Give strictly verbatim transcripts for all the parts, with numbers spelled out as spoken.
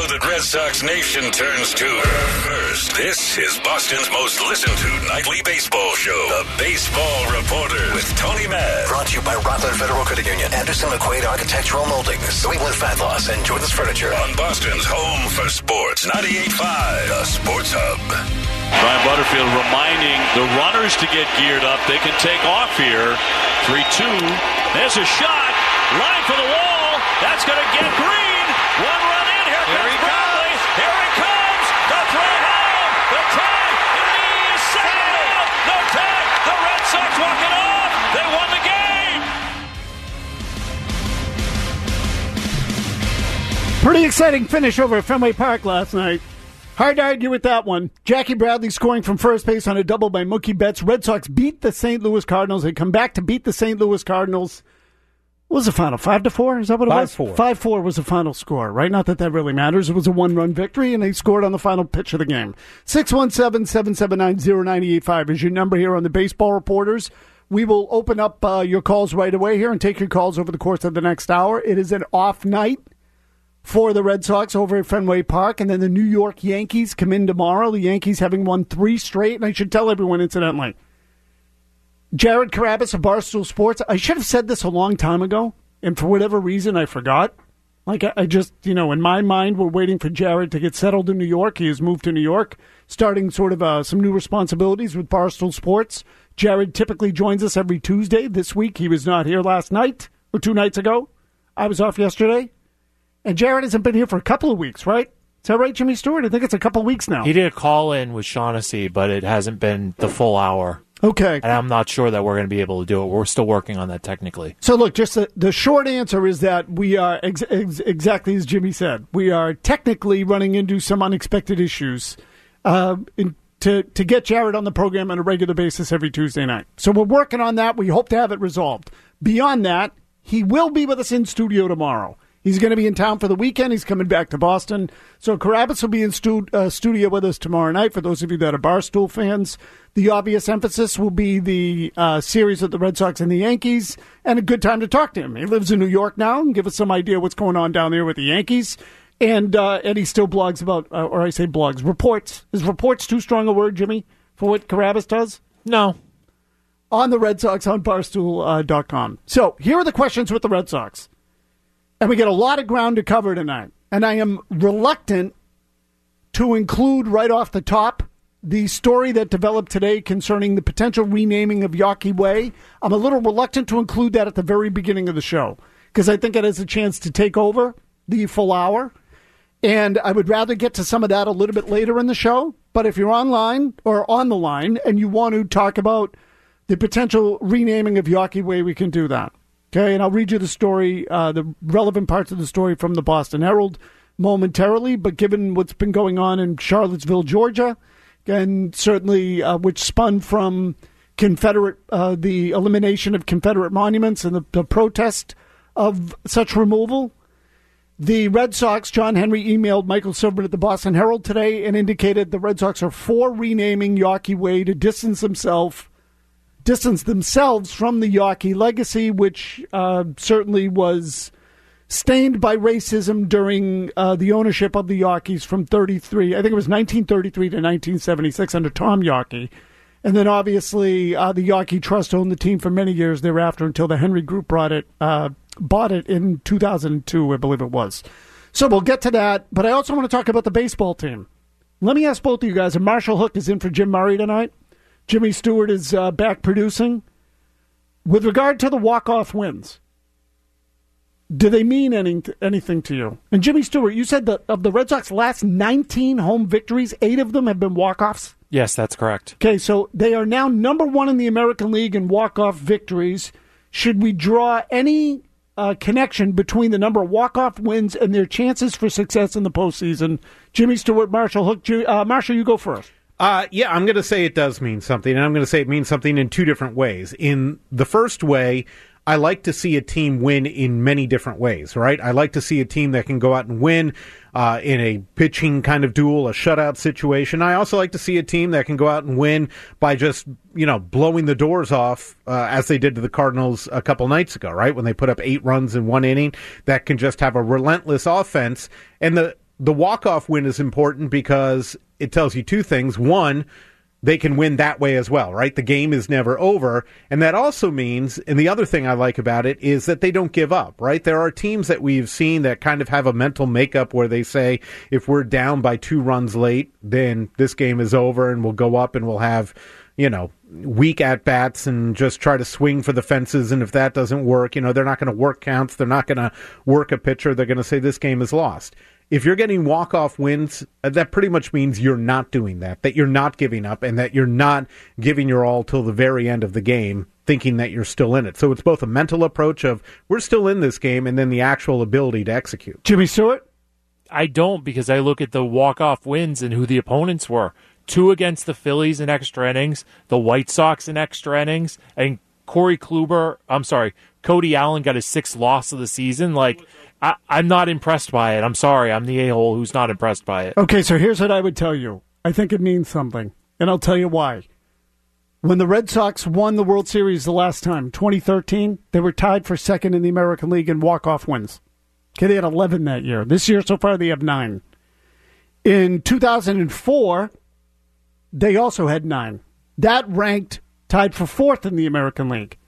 that Red Sox Nation turns to. First, this is Boston's most listened to nightly baseball show, The Baseball Reporter with Tony Mad. Brought to you by Rockland Federal Credit Union, Anderson McQuaid Architectural Moldings, Sweetland Fat Loss, and Jordan's Furniture. On Boston's home for sports, ninety-eight point five, The Sports Hub. Brian Butterfield reminding the runners to get geared up. They can take off here. three two. There's a shot. Line for the wall. That's going to get Green. One run in. Here, here comes Bradley. Comes. Here he comes. The throw home. The tag. It is second out. No tag. The Red Sox walk it off. They won the game. Pretty exciting finish over at Fenway Park last night. Hard to argue with that one. Jackie Bradley scoring from first base on a double by Mookie Betts. Red Sox beat the Saint Louis Cardinals. They come back to beat the Saint Louis Cardinals. What was the final? Five to four? Is that what it Five, was? four. Five four was the final score, right? Not that that really matters. It was a one-run victory, and they scored on the final pitch of the game. six one seven, seven seven nine, zero nine eight five is your number here on the Baseball Reporters. We will open up uh, your calls right away here and take your calls over the course of the next hour. It is an off night for the Red Sox over at Fenway Park, and then the New York Yankees come in tomorrow. The Yankees having won three straight, and I should tell everyone, incidentally, Jared Carrabis of Barstool Sports, I should have said this a long time ago, and for whatever reason, I forgot. Like, I, I just, you know, in my mind, we're waiting for Jared to get settled in New York. He has moved to New York, starting sort of uh, some new responsibilities with Barstool Sports. Jared typically joins us every Tuesday. This week, he was not here last night, or two nights ago. I was off yesterday. And Jared hasn't been here for a couple of weeks, right? Is that right, Jimmy Stewart? I think it's a couple of weeks now. He did a call-in with Shaughnessy, but it hasn't been the full hour. Okay. And I'm not sure that we're going to be able to do it. We're still working on that technically. So, look, just the, the short answer is that we are, ex- ex- exactly as Jimmy said, we are technically running into some unexpected issues uh, in, to, to get Jared on the program on a regular basis every Tuesday night. So we're working on that. We hope to have it resolved. Beyond that, he will be with us in studio tomorrow. He's going to be in town for the weekend. He's coming back to Boston. So Carrabis will be in stu- uh, studio with us tomorrow night. For those of you that are Barstool fans, the obvious emphasis will be the uh, series of the Red Sox and the Yankees, and a good time to talk to him. He lives in New York now and give us some idea what's going on down there with the Yankees. And uh, and he still blogs about, uh, or I say blogs, reports. Is reports too strong a word, Jimmy, for what Carrabis does? No. On the Red Sox on Barstool dot com. So here are the questions with the Red Sox. And we get a lot of ground to cover tonight. And I am reluctant to include right off the top the story that developed today concerning the potential renaming of Yawkey Way. I'm a little reluctant to include that at the very beginning of the show because I think it has a chance to take over the full hour. And I would rather get to some of that a little bit later in the show. But if you're online or on the line and you want to talk about the potential renaming of Yawkey Way, we can do that. Okay, and I'll read you the story, uh, the relevant parts of the story from the Boston Herald momentarily, but given what's been going on in Charlottesville, Georgia, and certainly uh, which spun from Confederate, uh, the elimination of Confederate monuments and the, the protest of such removal, the Red Sox, John Henry emailed Michael Silverman at the Boston Herald today and indicated the Red Sox are for renaming Yawkey Way to distance themselves distance themselves from the Yawkey legacy, which uh, certainly was stained by racism during uh, the ownership of the Yawkeys from thirty-three. I think it was nineteen thirty-three to nineteen seventy-six under Tom Yawkey. And then obviously uh, the Yawkey Trust owned the team for many years thereafter until the Henry Group brought it, uh, bought it in two thousand two, I believe it was. So we'll get to that. But I also want to talk about the baseball team. Let me ask both of you guys. And Marshall Hook is in for Jim Murray tonight. Jimmy Stewart is uh, back producing. With regard to the walk-off wins, do they mean any, anything to you? And Jimmy Stewart, you said that of the Red Sox last nineteen home victories, eight of them have been walk-offs? Yes, that's correct. Okay, so they are now number one in the American League in walk-off victories. Should we draw any uh, connection between the number of walk-off wins and their chances for success in the postseason? Jimmy Stewart, Marshall Hook. Uh, Marshall, you go first. Uh, yeah, I'm going to say it does mean something, and I'm going to say it means something in two different ways. In the first way, I like to see a team win in many different ways, right? I like to see a team that can go out and win uh, in a pitching kind of duel, a shutout situation. I also like to see a team that can go out and win by just, you know, blowing the doors off, uh, as they did to the Cardinals a couple nights ago, right? When they put up eight runs in one inning, that can just have a relentless offense. And the the walk-off win is important because it tells you two things. One, they can win that way as well, right? The game is never over. And that also means, and the other thing I like about it is that they don't give up, right? There are teams that we've seen that kind of have a mental makeup where they say, if we're down by two runs late, then this game is over and we'll go up and we'll have, you know, weak at-bats and just try to swing for the fences. And if that doesn't work, you know, they're not going to work counts. They're not going to work a pitcher. They're going to say this game is lost. If you're getting walk-off wins, that pretty much means you're not doing that, that you're not giving up, and that you're not giving your all till the very end of the game, thinking that you're still in it. So it's both a mental approach of, we're still in this game, and then the actual ability to execute. Jimmy Stewart? I don't, because I look at the walk-off wins and who the opponents were. Two against the Phillies in extra innings, the White Sox in extra innings, and Corey Kluber, I'm sorry, Cody Allen got his sixth loss of the season. Like, I, I'm not impressed by it. I'm sorry. I'm the a-hole who's not impressed by it. Okay, so here's what I would tell you. I think it means something, and I'll tell you why. When the Red Sox won the World Series the last time, twenty thirteen, they were tied for second in the American League in walk-off wins. Okay, they had eleven that year. This year, so far, they have nine. In two thousand four, they also had nine. That ranked tied for fourth in the American League.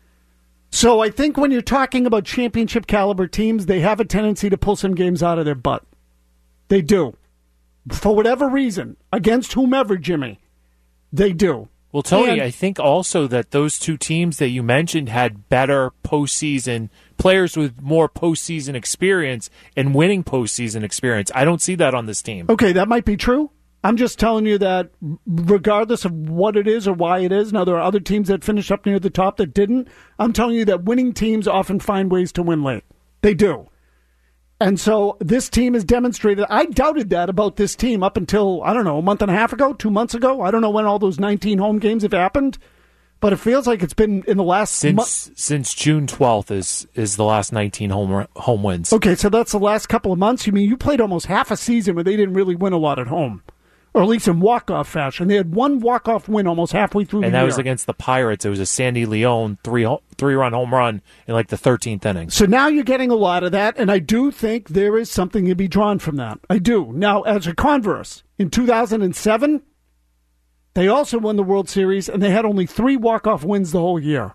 So I think when you're talking about championship caliber teams, they have a tendency to pull some games out of their butt. They do. For whatever reason, against whomever, Jimmy, they do. Well, Tony, and, I think also that those two teams that you mentioned had better postseason players with more postseason experience and winning postseason experience. I don't see that on this team. Okay, that might be true. I'm just telling you that regardless of what it is or why it is, now there are other teams that finished up near the top that didn't. I'm telling you that winning teams often find ways to win late. They do. And so this team has demonstrated, I doubted that about this team up until, I don't know, a month and a half ago, two months ago. I don't know when all those nineteen home games have happened, but it feels like it's been in the last since month. Since June twelfth is is the last nineteen home home wins. Okay, so that's the last couple of months. You mean you played almost half a season where they didn't really win a lot at home. Or at least in walk-off fashion. They had one walk-off win almost halfway through the year. And that was against the Pirates. It was a Sandy Leon three, three-run home run in like the thirteenth inning. So now you're getting a lot of that, and I do think there is something to be drawn from that. I do. Now, as a converse, in two thousand seven, they also won the World Series, and they had only three walk-off wins the whole year.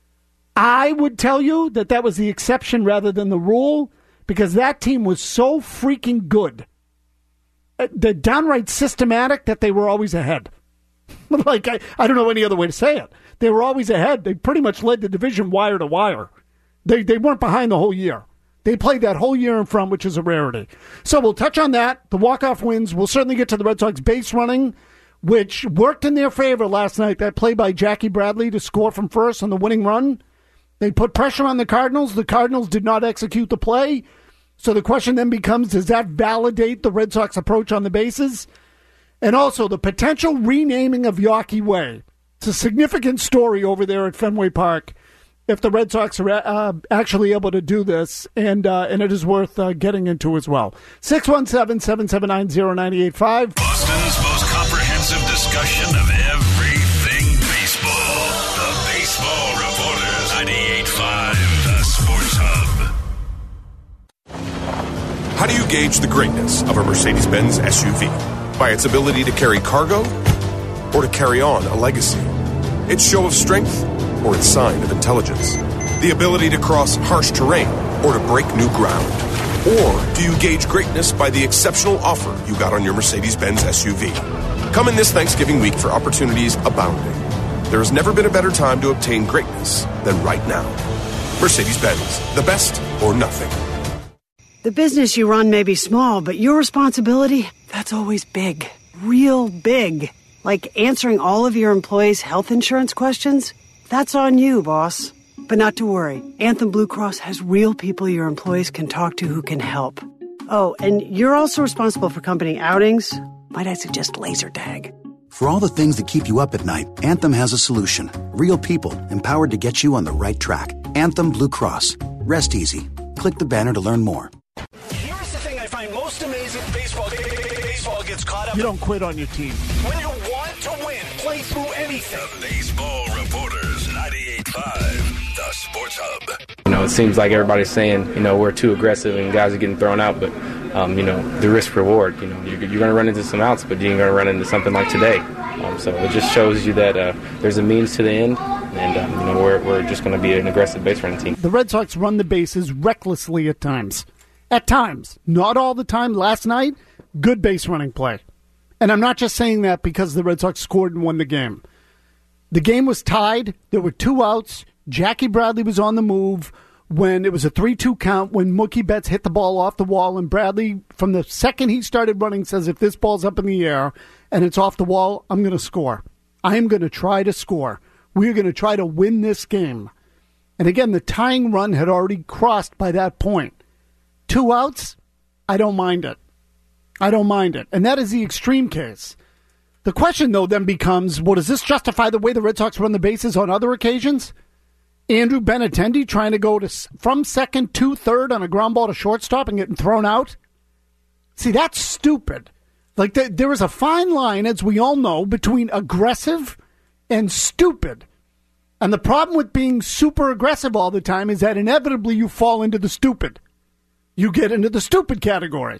I would tell you that that was the exception rather than the rule, because that team was so freaking good. They're downright systematic that they were always ahead. like, I, I don't know any other way to say it. They were always ahead. They pretty much led the division wire to wire. They they weren't behind the whole year. They played that whole year in front, which is a rarity. So we'll touch on that. The walk-off wins. We'll certainly get to the Red Sox base running, which worked in their favor last night. That play by Jackie Bradley to score from first on the winning run. They put pressure on the Cardinals. The Cardinals did not execute the play. So the question then becomes, does that validate the Red Sox approach on the bases? And also the potential renaming of Yawkey Way. It's a significant story over there at Fenway Park if the Red Sox are uh, actually able to do this, and uh, and it is worth uh, getting into as well. six one seven, seven seven nine, zero nine eight five. Boston's most comprehensive discussion of everything baseball. The Baseball Reporters, ninety-eight point five, The Sports Hub. How do you gauge the greatness of a Mercedes-Benz S U V? By its ability to carry cargo or to carry on a legacy? Its show of strength or its sign of intelligence? The ability to cross harsh terrain or to break new ground? Or do you gauge greatness by the exceptional offer you got on your Mercedes-Benz S U V? Come in this Thanksgiving week for opportunities abounding. There has never been a better time to obtain greatness than right now. Mercedes-Benz, the best or nothing. The business you run may be small, but your responsibility, that's always big. Real big. Like answering all of your employees' health insurance questions? That's on you, boss. But not to worry. Anthem Blue Cross has real people your employees can talk to who can help. Oh, and you're also responsible for company outings. Might I suggest laser tag? For all the things that keep you up at night, Anthem has a solution. Real people empowered to get you on the right track. Anthem Blue Cross. Rest easy. Click the banner to learn more. Here's the thing I find most amazing. Baseball, baseball gets caught up. You don't quit on your team. When you want to win, play through anything. The Baseball Reporters, ninety-eight point five, the Sports Hub. You know, it seems like everybody's saying, you know, we're too aggressive and guys are getting thrown out, but, um, you know, the risk-reward, you know, you're, you're going to run into some outs, but you're going to run into something like today. Um, so it just shows you that uh, there's a means to the end, and, um, you know, we're, we're just going to be an aggressive base running team. The Red Sox run the bases recklessly at times. At times. Not all the time. Last night, good base running play. And I'm not just saying that because the Red Sox scored and won the game. The game was tied. There were two outs. Jackie Bradley was on the move when it was a three two count, when Mookie Betts hit the ball off the wall, and Bradley, from the second he started running, says, if this ball's up in the air and it's off the wall, I'm going to score. I am going to try to score. We're going to try to win this game. And again, the tying run had already crossed by that point. Two outs, I don't mind it. I don't mind it. And that is the extreme case. The question, though, then becomes, well, does this justify the way the Red Sox run the bases on other occasions? Andrew Benintendi trying to go to from second to third on a ground ball to shortstop and getting thrown out? See, that's stupid. Like, the, there is a fine line, as we all know, between aggressive and stupid. And the problem with being super aggressive all the time is that inevitably you fall into the stupid. You get into the stupid category.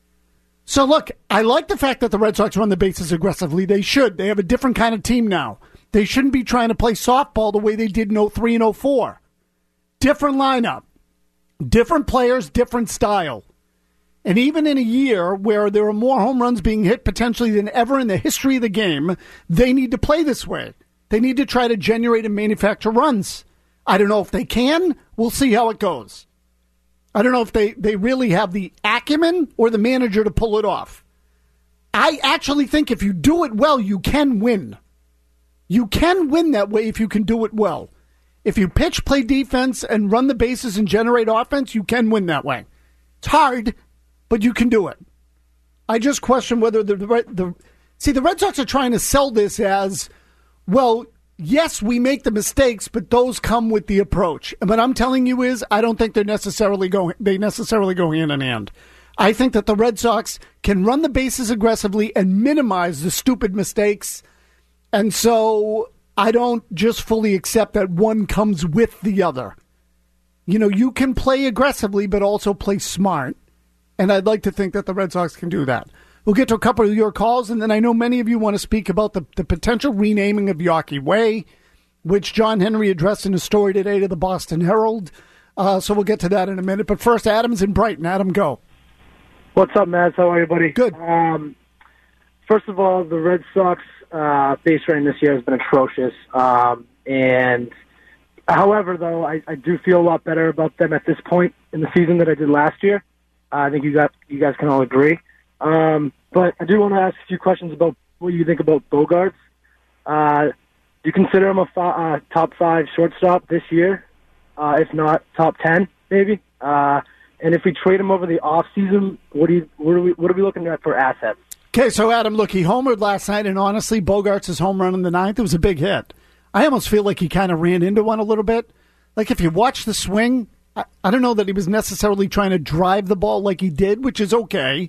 So, look, I like the fact that the Red Sox run the bases aggressively. They should. They have a different kind of team now. They shouldn't be trying to play softball the way they did in oh three and oh four. Different lineup. Different players, different style. And even in a year where there are more home runs being hit potentially than ever in the history of the game, they need to play this way. They need to try to generate and manufacture runs. I don't know if they can. We'll see how it goes. I don't know if they, they really have the acumen or the manager to pull it off. I actually think if you do it well, you can win. You can win that way if you can do it well. If you pitch, play defense, and run the bases and generate offense, you can win that way. It's hard, but you can do it. I just question whether the, the, the see, the Red Sox are trying to sell this as, well, yes, we make the mistakes, but those come with the approach. And what I'm telling you is, I don't think they're necessarily go, they necessarily go hand in hand. I think that the Red Sox can run the bases aggressively and minimize the stupid mistakes. And so I don't just fully accept that one comes with the other. You know, you can play aggressively, but also play smart. And I'd like to think that the Red Sox can do that. We'll get to a couple of your calls, and then I know many of you want to speak about the, the potential renaming of Yawkey Way, which John Henry addressed in a story today to the Boston Herald. Uh, so we'll get to that in a minute. But first, Adam's in Brighton. Adam, go. What's up, Mads? How are you, buddy? Good. Um, first of all, the Red Sox uh, base running this year has been atrocious. Um, and however, though, I, I do feel a lot better about them at this point in the season than I did last year. Uh, I think you got you guys can all agree. Um, but I do want to ask a few questions about what you think about Bogaerts. Uh, do you consider him a fi- uh, top five shortstop this year? Uh, if not, top ten, maybe? Uh, and if we trade him over the offseason, what, do you, what, are we, what are we looking at for assets? Okay, so Adam, look, he homered last night, and honestly, Bogaerts' home run in the ninth, it was a big hit. I almost feel like he kind of ran into one a little bit. Like, if you watch the swing, I, I don't know that he was necessarily trying to drive the ball like he did, which is okay.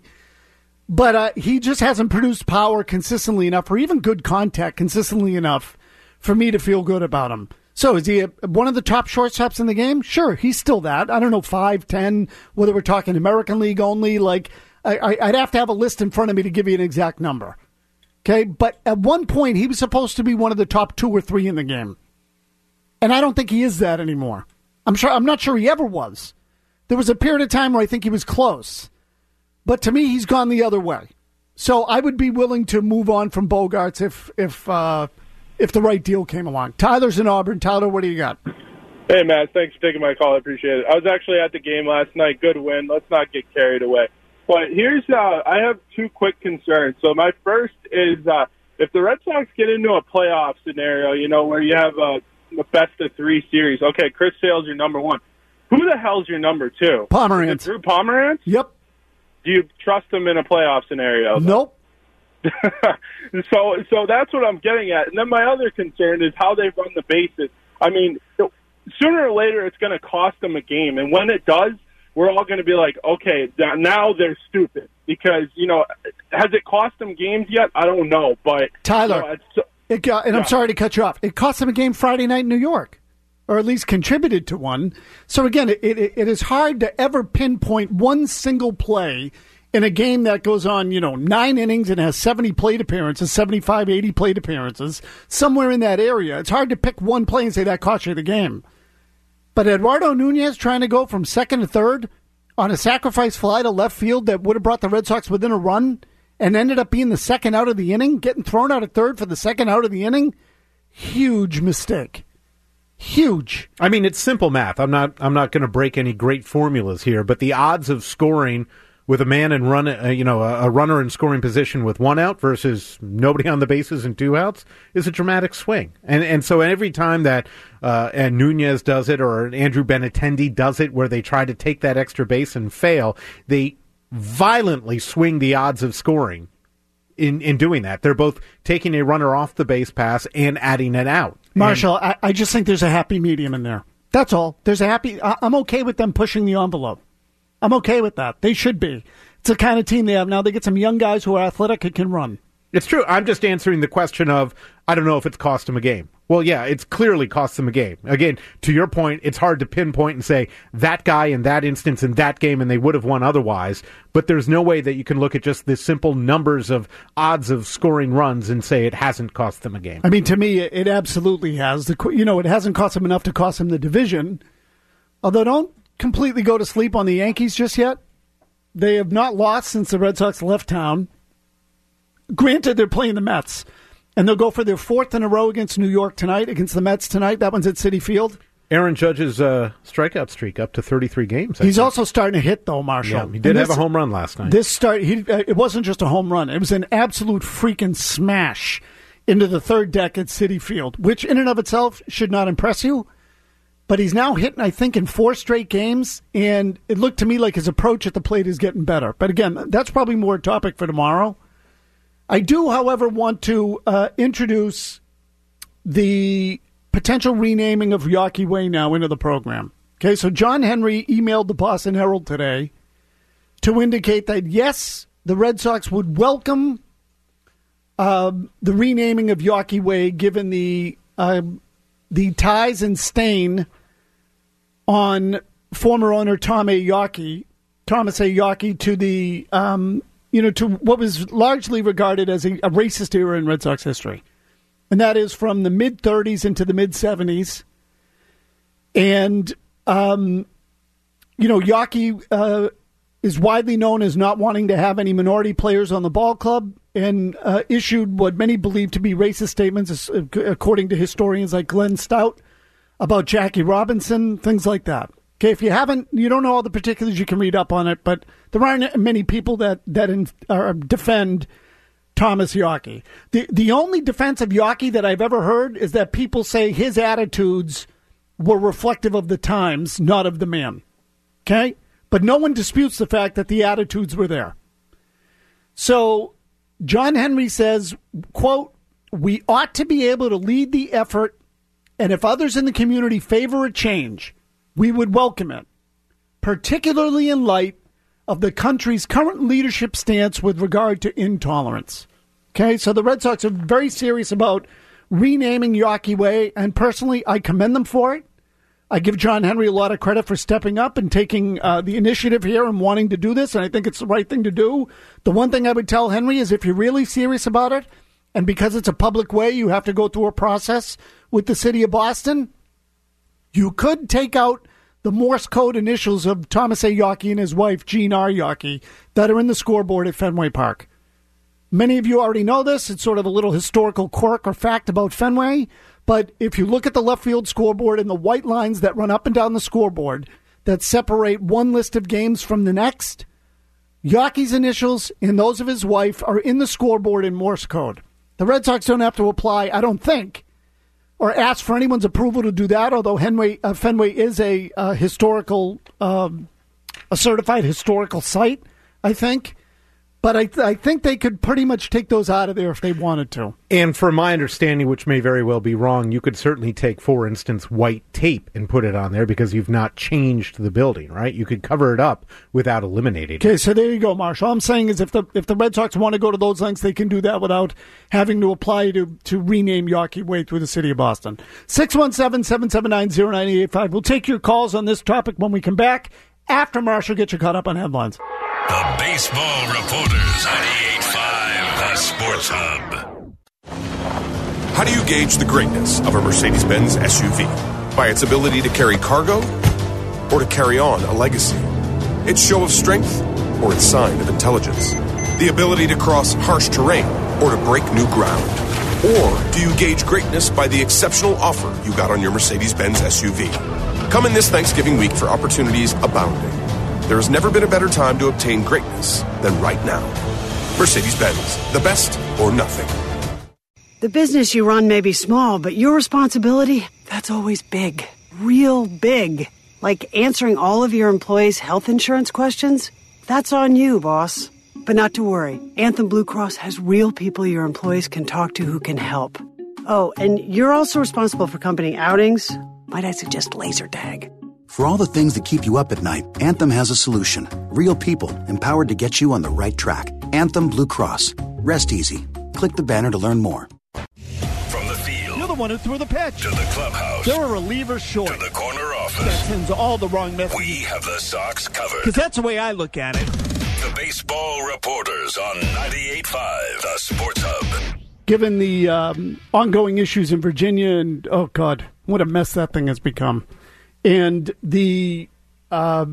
But uh, he just hasn't produced power consistently enough, or even good contact consistently enough for me to feel good about him. So is he a, one of the top shortstops in the game? Sure, he's still that. I don't know, five, ten, whether we're talking American League only. Like, I, I, I'd have to have a list in front of me to give you an exact number. Okay, but at one point, he was supposed to be one of the top two or three in the game. And I don't think he is that anymore. I'm sure. I'm not sure he ever was. There was a period of time where I think he was close. But to me, he's gone the other way. So I would be willing to move on from Bogaerts if if uh, if the right deal came along. Tyler's in Auburn. Tyler, what do you got? Hey, Matt. Thanks for taking my call. I appreciate it. I was actually at the game last night. Good win. Let's not get carried away. But here's uh, I have two quick concerns. So my first is uh, if the Red Sox get into a playoff scenario, you know, where you have a, a best of three series. Okay, Chris Sale's your number one. Who the hell's your number two? Pomerantz. Drew Pomerantz? Yep. Do you trust him in a playoff scenario? Nope. so so that's what I'm getting at. And then my other concern is how they run the bases. I mean, sooner or later it's going to cost them a game. And when it does, we're all going to be like, okay, now they're stupid. Because, you know, has it cost them games yet? I don't know. But Tyler, you know, It got, and Yeah. I'm sorry to cut you off. It cost them a game Friday night in New York, or at least contributed to one. So again, it, it, it is hard to ever pinpoint one single play in a game that goes on, you know, nine innings and has seventy plate appearances, seventy-five, eighty plate appearances, somewhere in that area. It's hard to pick one play and say that cost you the game. But Eduardo Nunez trying to go from second to third on a sacrifice fly to left field that would have brought the Red Sox within a run and ended up being the second out of the inning, getting thrown out at third for the second out of the inning, huge mistake. Huge. I mean, it's simple math. I'm not I'm not going to break any great formulas here, but the odds of scoring with a man and run, uh, you know, a, a runner in scoring position with one out versus nobody on the bases and two outs is a dramatic swing. And and so every time that uh, and Nunez does it or Andrew Benintendi does it, where they try to take that extra base and fail, they violently swing the odds of scoring. In, in doing that, they're both taking a runner off the base pass and adding it out. Marshall, I, I just think there's a happy medium in there. That's all. There's a happy. I, I'm okay with them pushing the envelope. I'm okay with that. They should be. It's the kind of team they have now. They get some young guys who are athletic and can run. It's true. I'm just answering the question of, I don't know if it's cost them a game. Well, yeah, it's clearly cost them a game. Again, to your point, it's hard to pinpoint and say that guy in that instance in that game and they would have won otherwise. But there's no way that you can look at just the simple numbers of odds of scoring runs and say it hasn't cost them a game. I mean, to me, it absolutely has. The You know, it hasn't cost them enough to cost them the division. Although don't completely go to sleep on the Yankees just yet. They have not lost since the Red Sox left town. Granted, they're playing the Mets, and they'll go for their fourth in a row against New York tonight, against the Mets tonight. That one's at Citi Field. Aaron Judge's uh, strikeout streak up to thirty-three games. I He's think. also starting to hit, though, Marshall. Yeah, he did And have this, a home run last night. This start, he, uh, it wasn't just a home run. It was an absolute freaking smash into the third deck at Citi Field, which in and of itself should not impress you. But he's now hitting, I think, in four straight games, and it looked to me like his approach at the plate is getting better. But again, that's probably more a topic for tomorrow. I do, however, want to uh, introduce the potential renaming of Yawkey Way now into the program. Okay, so John Henry emailed the Boston Herald today to indicate that, yes, the Red Sox would welcome uh, the renaming of Yawkey Way, given the uh, the ties and stain on former owner Tom A. Yawkey, Thomas A. Yawkey, to the um, you know to what was largely regarded as a, a racist era in Red Sox history, and that is from the mid thirties into the mid seventies, and um, you know Yawkey uh, is widely known as not wanting to have any minority players on the ball club, and uh, issued what many believe to be racist statements, according to historians like Glenn Stout, about Jackie Robinson, things like that. Okay, if you haven't, you don't know all the particulars, you can read up on it, but there aren't many people that, that in, uh, defend Thomas Yawkey. The, the only defense of Yawkey that I've ever heard is that people say his attitudes were reflective of the times, not of the man. Okay? But no one disputes the fact that the attitudes were there. So John Henry says, quote, "We ought to be able to lead the effort, and if others in the community favor a change, we would welcome it, particularly in light of the country's current leadership stance with regard to intolerance." Okay, so the Red Sox are very serious about renaming Yawkey Way, and personally, I commend them for it. I give John Henry a lot of credit for stepping up and taking uh, the initiative here and wanting to do this, and I think it's the right thing to do. The one thing I would tell Henry is if you're really serious about it, and because it's a public way, you have to go through a process with the city of Boston, you could take out the Morse code initials of Thomas A. Yawkey and his wife, Jean R. Yawkey, that are in the scoreboard at Fenway Park. Many of you already know this. It's sort of a little historical quirk or fact about Fenway. But if you look at the left field scoreboard and the white lines that run up and down the scoreboard that separate one list of games from the next, Yawkey's initials and those of his wife are in the scoreboard in Morse code. The Red Sox don't have to apply, I don't think, or ask for anyone's approval to do that, although Fenway, uh, Fenway is a uh, historical, um, a certified historical site, I think. But I, th- I think they could pretty much take those out of there if they wanted to. And from my understanding, which may very well be wrong, you could certainly take, for instance, white tape and put it on there because you've not changed the building, right? You could cover it up without eliminating it. Okay, so there you go, Marshall. All I'm saying is if the if the Red Sox want to go to those lengths, they can do that without having to apply to, to rename Yawkey Way through the city of Boston. six one seven, seven seven nine, zero nine eight five. We'll take your calls on this topic when we come back after Marshall gets you caught up on headlines. The Baseball Reporters, ninety-eight point five, The Sports Hub. How do you gauge the greatness of a Mercedes-Benz S U V? By its ability to carry cargo or to carry on a legacy? Its show of strength or its sign of intelligence? The ability to cross harsh terrain or to break new ground? Or do you gauge greatness by the exceptional offer you got on your Mercedes-Benz S U V? Come in this Thanksgiving week for opportunities abounding. There has never been a better time to obtain greatness than right now. Mercedes-Benz, the best or nothing. The business you run may be small, but your responsibility, that's always big. Real big. Like answering all of your employees' health insurance questions? That's on you, boss. But not to worry. Anthem Blue Cross has real people your employees can talk to who can help. Oh, and you're also responsible for company outings. Might I suggest laser tag? For all the things that keep you up at night, Anthem has a solution. Real people empowered to get you on the right track. Anthem Blue Cross. Rest easy. Click the banner to learn more. From the field. You're the one who threw the pitch. To the clubhouse. They're a reliever short. To the corner office. That sends all the wrong messages. We have the Sox covered. Because that's the way I look at it. The Baseball Reporters on ninety-eight point five, The Sports Hub. Given the um, ongoing issues in Virginia, and oh, God, what a mess that thing has become. And the, uh,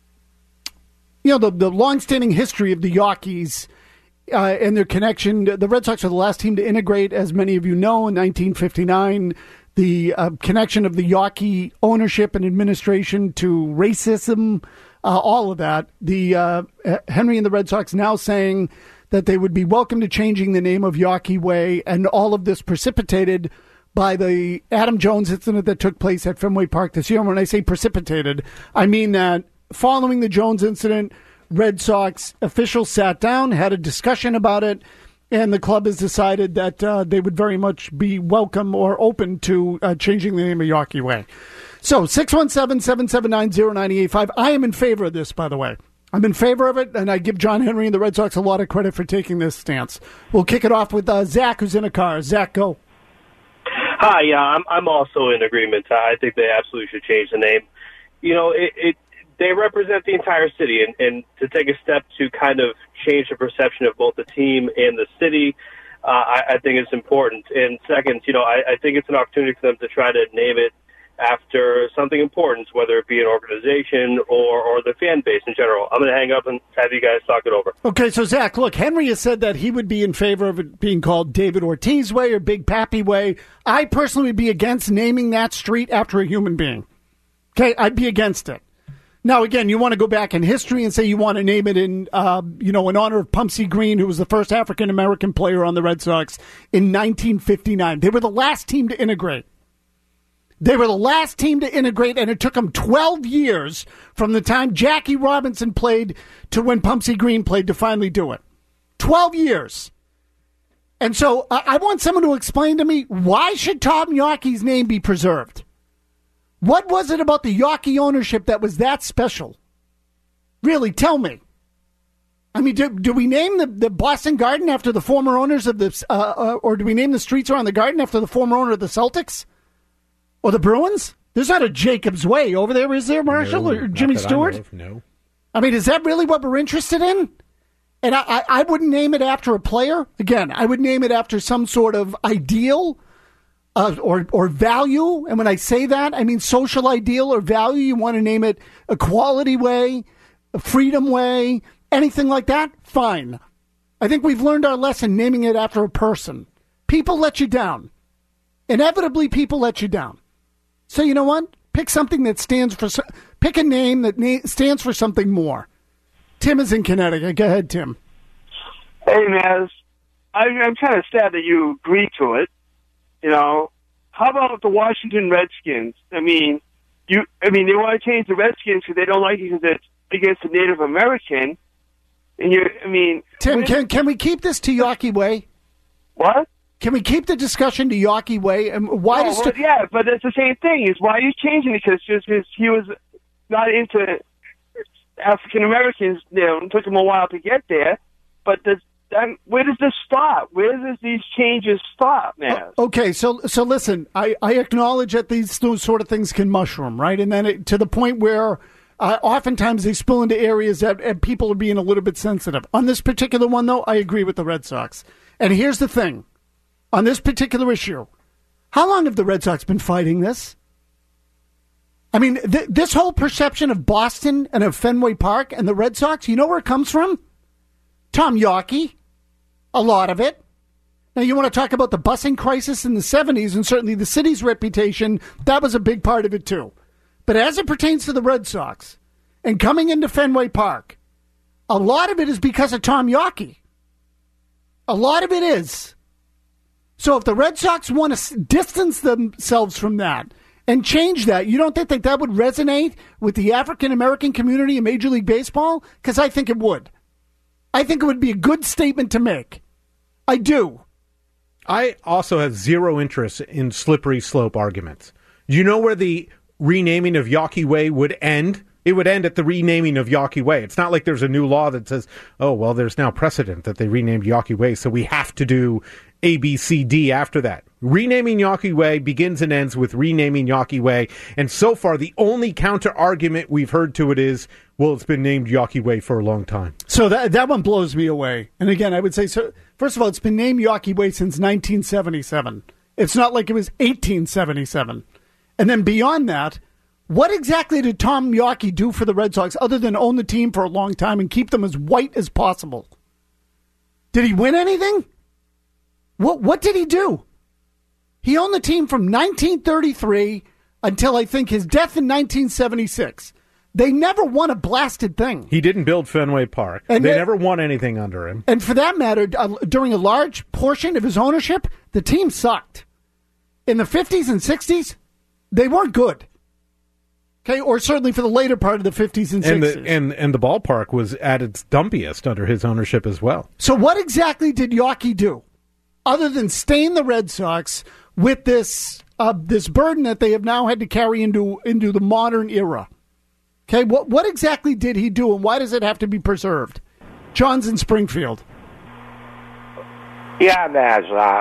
you know, the, the longstanding history of the Yawkeys uh, and their connection. The Red Sox are the last team to integrate, as many of you know, in nineteen fifty-nine. The uh, connection of the Yawkey ownership and administration to racism, uh, all of that. The uh, Henry and the Red Sox now saying that they would be welcome to changing the name of Yawkey Way, and all of this precipitated by the Adam Jones incident that took place at Fenway Park this year. And when I say precipitated, I mean that following the Jones incident, Red Sox officials sat down, had a discussion about it, and the club has decided that uh, they would very much be welcome or open to uh, changing the name of Yawkey Way. So, six one seven, seven seven nine, zero nine eight five. I am in favor of this, by the way. I'm in favor of it, and I give John Henry and the Red Sox a lot of credit for taking this stance. We'll kick it off with uh, Zach, who's in a car. Zach, go. Hi, yeah, I'm I'm also in agreement. I think they absolutely should change the name. You know, it, it they represent the entire city, and, and to take a step to kind of change the perception of both the team and the city, uh, I, I think it's important. And second, you know, I, I think it's an opportunity for them to try to name it after something important, whether it be an organization or, or the fan base in general. I'm going to hang up and have you guys talk it over. Okay, so Zach, look, Henry has said that he would be in favor of it being called David Ortiz Way or Big Pappy Way. I personally would be against naming that street after a human being. Okay, I'd be against it. Now, again, you want to go back in history and say you want to name it in, uh, you know, in honor of Pumpsie Green, who was the first African-American player on the Red Sox in nineteen fifty-nine. They were the last team to integrate. They were the last team to integrate, and it took them twelve years from the time Jackie Robinson played to when Pumpsie Green played to finally do it. twelve years. And so uh, I want someone to explain to me, why should Tom Yawkey's name be preserved? What was it about the Yawkey ownership that was that special? Really, tell me. I mean, do, do we name the, the Boston Garden after the former owners of the, uh, uh, or do we name the streets around the Garden after the former owner of the Celtics? Or the Bruins? There's not a Jacobs Way over there, is there, Marshall? No, or Jimmy not that Stewart? I know of, no. I mean, is that really what we're interested in? And I, I, I wouldn't name it after a player. Again, I would name it after some sort of ideal uh, or, or value. And when I say that, I mean social ideal or value. You want to name it Equality Way, Freedom Way, anything like that? Fine. I think we've learned our lesson naming it after a person. People let you down. Inevitably, people let you down. So you know what? Pick something that stands for, pick a name that na- stands for something more. Tim is in Connecticut. Go ahead, Tim. Hey, Maz. I, I'm kind of sad that you agreed to it. You know, how about the Washington Redskins? I mean, you. I mean, they want to change the Redskins because they don't like it because it's against the Native American. And you, I mean, Tim, can can we keep this to Yawkey Way? What? Can we keep the discussion to Yawkey Way? And why oh, does well, t- yeah, but it's the same thing. Is why are you changing it? Because just because he was not into African Americans, you know, it took him a while to get there. But the, then where does this stop? Where does these changes stop, man? Okay, so so listen, I, I acknowledge that these those sort of things can mushroom, right? And then it, to the point where uh, oftentimes they spill into areas that and people are being a little bit sensitive. On this particular one, though, I agree with the Red Sox. And here's the thing. On this particular issue, how long have the Red Sox been fighting this? I mean, th- this whole perception of Boston and of Fenway Park and the Red Sox, you know where it comes from? Tom Yawkey, a lot of it. Now, you want to talk about the busing crisis in the seventies, and certainly the city's reputation, that was a big part of it too. But as it pertains to the Red Sox and coming into Fenway Park, a lot of it is because of Tom Yawkey. A lot of it is. So if the Red Sox want to distance themselves from that and change that, you don't think that that would resonate with the African-American community in Major League Baseball? Because I think it would. I think it would be a good statement to make. I do. I also have zero interest in slippery slope arguments. You know where the renaming of Yawkey Way would end? It would end at the renaming of Yawkey Way. It's not like there's a new law that says, oh, well, there's now precedent that they renamed Yawkey Way, so we have to do A, B, C, D after that. Renaming Yawkey Way begins and ends with renaming Yawkey Way, and so far the only counter-argument we've heard to it is, well, it's been named Yawkey Way for a long time. So that that one blows me away. And again, I would say, so. First of all, it's been named Yawkey Way since nineteen seventy-seven. It's not like it was eighteen seventy-seven. And then beyond that, what exactly did Tom Yawkey do for the Red Sox other than own the team for a long time and keep them as white as possible? Did he win anything? What What did he do? He owned the team from nineteen thirty-three until I think his death in nineteen seventy-six. They never won a blasted thing. He didn't build Fenway Park. And they they, never won anything under him. And for that matter, uh, during a large portion of his ownership, the team sucked. In the fifties and sixties, they weren't good. Okay, or certainly for the later part of the fifties and and sixties. The, and, and the ballpark was at its dumpiest under his ownership as well. So what exactly did Yawkey do, other than stain the Red Sox with this uh, this burden that they have now had to carry into into the modern era? Okay, what what exactly did he do, and why does it have to be preserved? John's in Springfield. Yeah, Naz,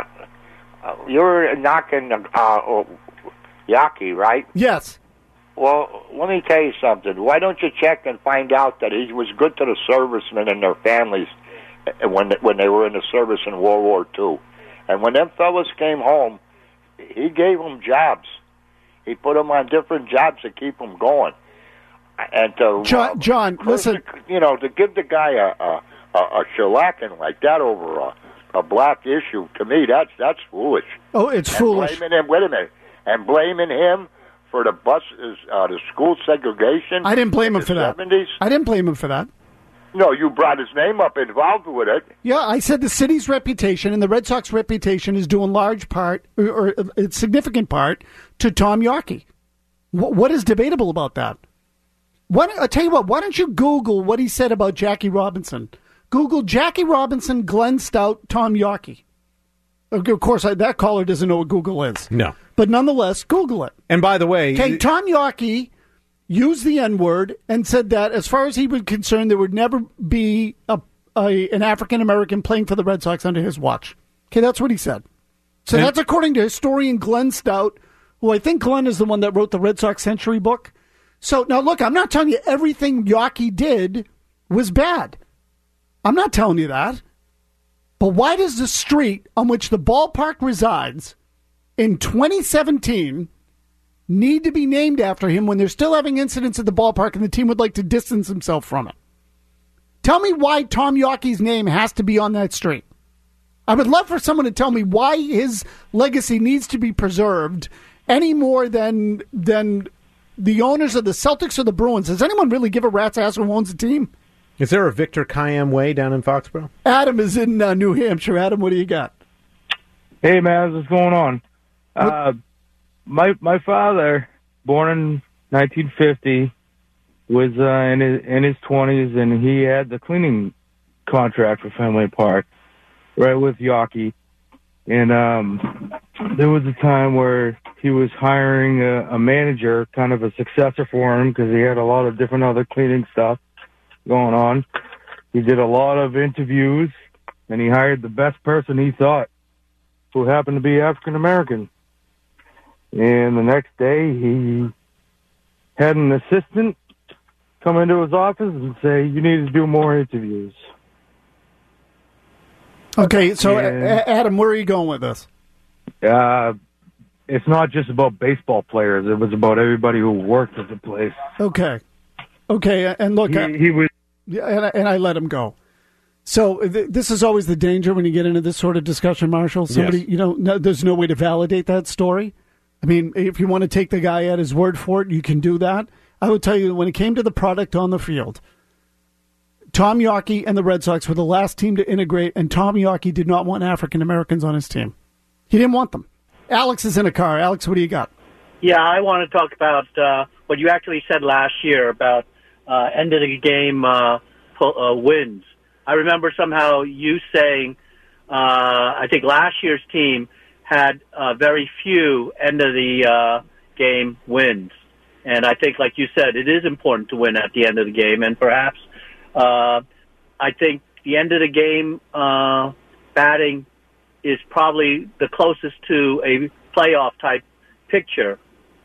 uh, you're knocking uh, Yawkey, right? Yes. Well, let me tell you something. Why don't you check and find out that he was good to the servicemen and their families when when they were in the service in World War Two, and when them fellas came home, he gave them jobs. He put them on different jobs to keep them going. And to, John, uh, John listen. You know, to give the guy a a, a, a shellacking like that over a, a black issue, to me, that's that's foolish. Oh, it's and foolish. Blaming him, wait a minute, and blaming him for the bus, uh, the school segregation. I didn't blame him for that. seventies. I didn't blame him for that. No, you brought his name up, involved with it. Yeah, I said the city's reputation and the Red Sox reputation is due in large part, or, or a significant part, to Tom Yawkey. What, what is debatable about that? Why, I'll tell you what, why don't you Google what he said about Jackie Robinson? Google Jackie Robinson, Glenn Stout, Tom Yawkey. Of course, I, that caller doesn't know what Google is. No. But nonetheless, Google it. And by the way... Okay, Tom Yawkey used the N-word and said that as far as he was concerned, there would never be a, a an African-American playing for the Red Sox under his watch. Okay, that's what he said. So and, that's according to historian Glenn Stout, who I think Glenn is the one that wrote the Red Sox Century book. So, now look, I'm not telling you everything Yawkey did was bad. I'm not telling you that. But why does the street on which the ballpark resides in twenty seventeen need to be named after him when they're still having incidents at the ballpark and the team would like to distance himself from it? Tell me why Tom Yawkey's name has to be on that street. I would love for someone to tell me why his legacy needs to be preserved any more than than the owners of the Celtics or the Bruins. Does anyone really give a rat's ass who owns the team? Is there a Victor Kiam Way down in Foxborough? Adam is in uh, New Hampshire. Adam, what do you got? Hey, man, what's going on? Uh, my my father, born in nineteen fifty, was uh, in his in his twenties, and he had the cleaning contract for Fenway Park, right with Yawkey. And um, there was a time where he was hiring a, a manager, kind of a successor for him, because he had a lot of different other cleaning stuff going on. He did a lot of interviews, and he hired the best person he thought, who happened to be African American. And the next day, he had an assistant come into his office and say, "You need to do more interviews." Okay, so And- A- Adam, where are you going with this? Uh, it's not just about baseball players. It was about everybody who worked at the place. Okay, okay, and look, He, I- he was. yeah, and I, and I let him go. So th- this is always the danger when you get into this sort of discussion, Marshall. Somebody, Yes. you know, no, there's no way to validate that story. I mean, if you want to take the guy at his word for it, you can do that. I would tell you, when it came to the product on the field, Tom Yawkey and the Red Sox were the last team to integrate, and Tom Yawkey did not want African Americans on his team. He didn't want them. Alex is in a car. Alex, what do you got? Yeah, I want to talk about uh, what you actually said last year about uh, end of the game uh, pull, uh, wins. I remember somehow you saying, uh, I think last year's team had uh, very few end of the uh, game wins. And I think, like you said, it is important to win at the end of the game. And perhaps uh, I think the end of the game uh, batting is probably the closest to a playoff type picture.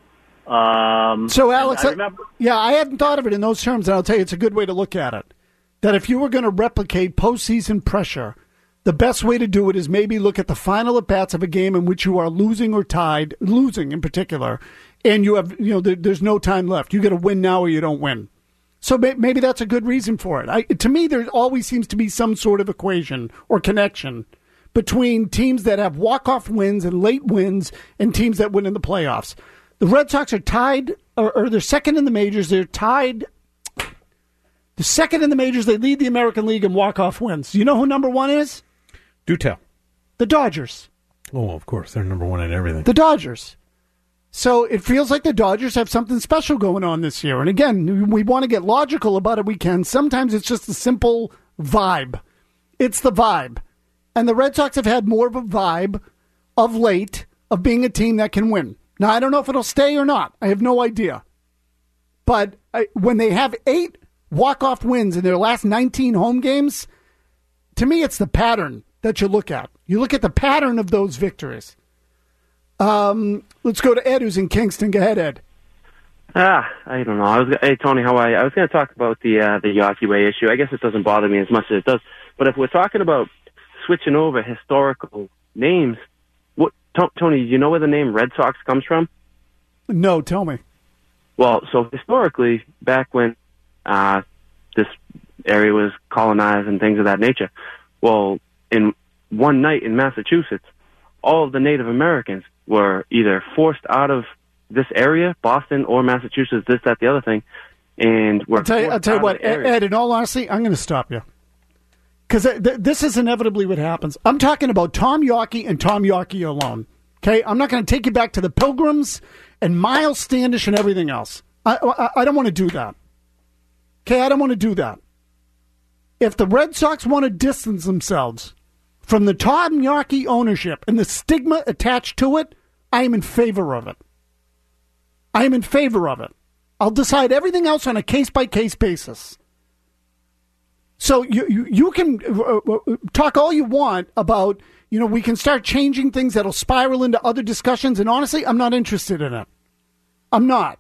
Um, So, Alex, and I I- remember, yeah, I hadn't thought of it in those terms, and I'll tell you, it's a good way to look at it. That if you were going to replicate postseason pressure, the best way to do it is maybe look at the final at-bats of a game in which you are losing or tied, losing in particular, and you have, you know, there, there's no time left. You got to win now or you don't win. So may, maybe that's a good reason for it. I, to me, there always seems to be some sort of equation or connection between teams that have walk-off wins and late wins and teams that win in the playoffs. The Red Sox are tied, or, or they're second in the majors. They're tied. The second in the majors, they lead the American League in walk-off wins. You know who number one is? Do tell. The Dodgers. Oh, of course. They're number one at everything. The Dodgers. So it feels like the Dodgers have something special going on this year. And again, we want to get logical about it. We can. Sometimes it's just a simple vibe. It's the vibe. And the Red Sox have had more of a vibe of late of being a team that can win. Now, I don't know if it'll stay or not. I have no idea. But I, when they have eight walk-off wins in their last nineteen home games, to me, it's the pattern that you look at. You look at the pattern of those victories. Um, let's go to Ed, who's in Kingston. Go ahead, Ed. Ah, I don't know. I was, hey, Tony, how are you? I was going to talk about the uh, the Yawkey Way issue. I guess it doesn't bother me as much as it does. But if we're talking about switching over historical names, what, T- Tony, do you know where the name Red Sox comes from? No, tell me. Well, so historically, back when uh, this area was colonized and things of that nature, well, in one night in Massachusetts, all of the Native Americans were either forced out of this area, Boston or Massachusetts, this, that, the other thing, and were I'll tell you, forced I'll tell you out what, of the area. Ed, in all honesty, I'm going to stop you. Because th- this is inevitably what happens. I'm talking about Tom Yawkey and Tom Yawkey alone. Okay? I'm not going to take you back to the Pilgrims and Miles Standish and everything else. I, I, I don't want to do that. Okay? I don't want to do that. If the Red Sox want to distance themselves from the Tom Yawkey ownership and the stigma attached to it, I am in favor of it. I am in favor of it. I'll decide everything else on a case-by-case basis. So you you, you can uh, uh, talk all you want about, you know, we can start changing things that'll spiral into other discussions, and honestly, I'm not interested in it. I'm not.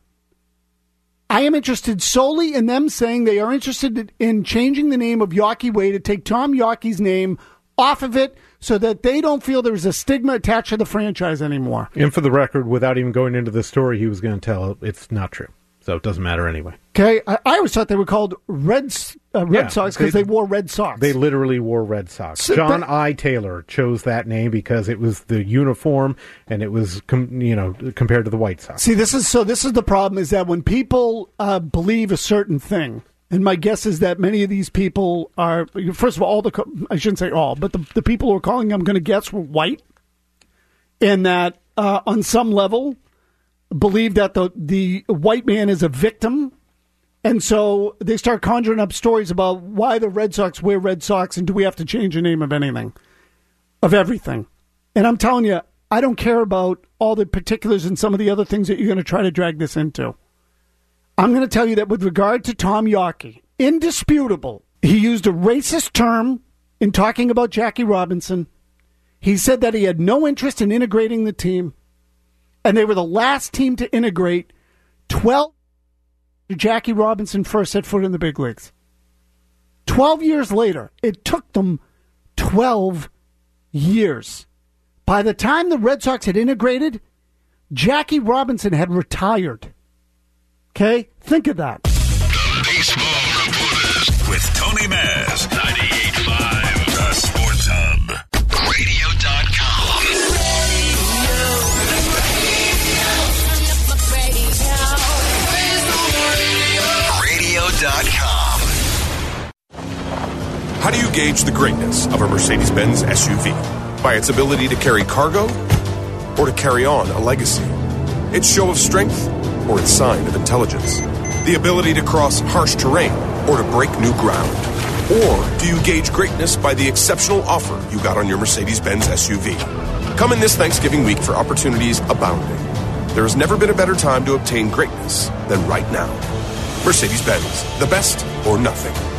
I am interested solely in them saying they are interested in changing the name of Yawkey Way to take Tom Yawkey's name off of it so that they don't feel there's a stigma attached to the franchise anymore. And for the record, without even going into the story he was going to tell, it's not true. So it doesn't matter anyway. Okay, I, I always thought they were called Red, uh, Red Yeah, Sox because they, they- wore red socks. They literally wore Red Sox. So John that- I. Taylor chose that name because it was the uniform and it was, com- you know, compared to the White Sox. See, this is so. This is the problem: is that when people uh, believe a certain thing, and my guess is that many of these people are, first of all, all the co- I shouldn't say all, but the the people who are calling, I'm going to guess, were white, and that uh, on some level believe that the the white man is a victim And so they start conjuring up stories about why the Red Sox wear red socks and do we have to change the name of anything, of everything. And I'm telling you, I don't care about all the particulars and some of the other things that you're going to try to drag this into. I'm going to tell you that with regard to Tom Yawkey, indisputable, he used a racist term in talking about Jackie Robinson. He said that he had no interest in integrating the team, and they were the last team to integrate twelve Jackie Robinson first set foot in the big leagues. twelve years later, it took them twelve years. By the time the Red Sox had integrated, Jackie Robinson had retired. Okay? Think of that. The Baseball Reporters with Tony Maz, ninety-eight point five, The Sports Hub, radio dot com. radio dot com. How do you gauge the greatness of a Mercedes-Benz S U V? By its ability to carry cargo or to carry on a legacy? Its show of strength or its sign of intelligence? The ability to cross harsh terrain or to break new ground? Or do you gauge greatness by the exceptional offer you got on your Mercedes-Benz S U V? Come in this Thanksgiving week for opportunities abounding. There has never been a better time to obtain greatness than right now. Mercedes-Benz, the best or nothing.